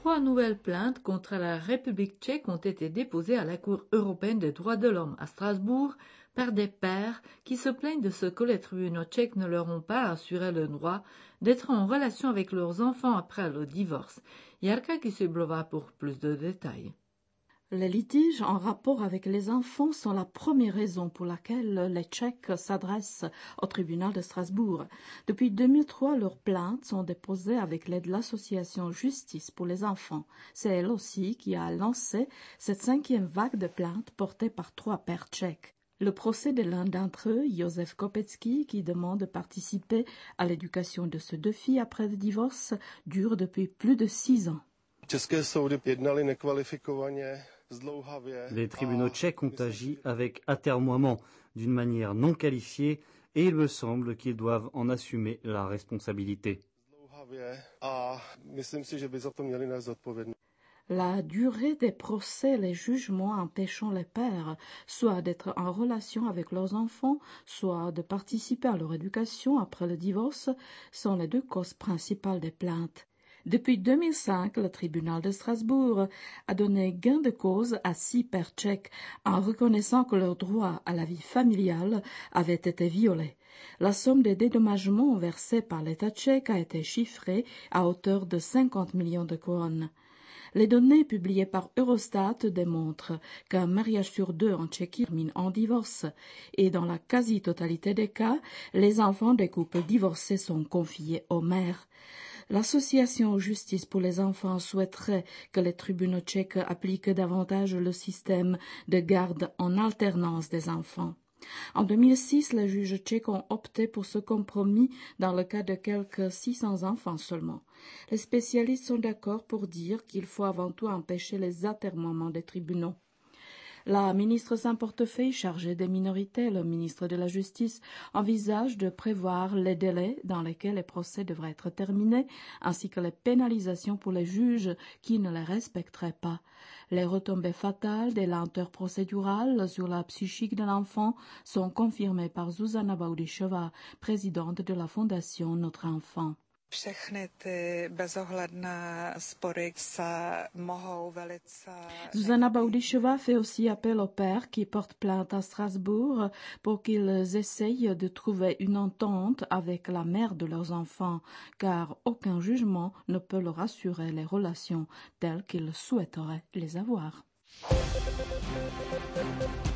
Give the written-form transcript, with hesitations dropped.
3 nouvelles plaintes contre la République tchèque ont été déposées à la Cour européenne des droits de l'homme à Strasbourg par des pères qui se plaignent de ce que les tribunaux tchèques ne leur ont pas assuré le droit d'être en relation avec leurs enfants après le divorce. Jarka Kysyblova pour plus de détails. Les litiges en rapport avec les enfants sont la première raison pour laquelle les Tchèques s'adressent au tribunal de Strasbourg. Depuis 2003, leurs plaintes sont déposées avec l'aide de l'association Justice pour les enfants. C'est elle aussi qui a lancé cette 5e vague de plaintes portée par 3 pères tchèques. Le procès de l'un d'entre eux, Josef Kopecký, qui demande de participer à l'éducation de ses 2 filles après le divorce, dure depuis plus de 6 ans. Les tribunaux tchèques ont agi avec atermoiement, d'une manière non qualifiée, et il me semble qu'ils doivent en assumer la responsabilité. La durée des procès, les jugements empêchant les pères soit d'être en relation avec leurs enfants, soit de participer à leur éducation après le divorce, sont les 2 causes principales des plaintes. Depuis 2005, le tribunal de Strasbourg a donné gain de cause à 6 pères tchèques en reconnaissant que leur droit à la vie familiale avait été violé. La somme des dédommagements versés par l'État tchèque a été chiffrée à hauteur de 50 millions de couronnes. Les données publiées par Eurostat démontrent qu'un mariage sur 2 en Tchéquie termine en divorce et dans la quasi-totalité des cas, les enfants des couples divorcés sont confiés aux mères. L'association Justice pour les enfants souhaiterait que les tribunaux tchèques appliquent davantage le système de garde en alternance des enfants. En 2006, les juges tchèques ont opté pour ce compromis dans le cas de quelques 600 enfants seulement. Les spécialistes sont d'accord pour dire qu'il faut avant tout empêcher les atermoiements des tribunaux. La ministre sans portefeuille chargée des minorités, le ministre de la Justice, envisage de prévoir les délais dans lesquels les procès devraient être terminés, ainsi que les pénalisations pour les juges qui ne les respecteraient pas. Les retombées fatales des lenteurs procédurales sur la psychique de l'enfant sont confirmées par Zuzana Baudišová, présidente de la Fondation Notre Enfant. Zuzana Baudišová fait aussi appel aux pères qui portent plainte à Strasbourg pour qu'ils essayent de trouver une entente avec la mère de leurs enfants, car aucun jugement ne peut leur assurer les relations telles qu'ils souhaiteraient les avoir.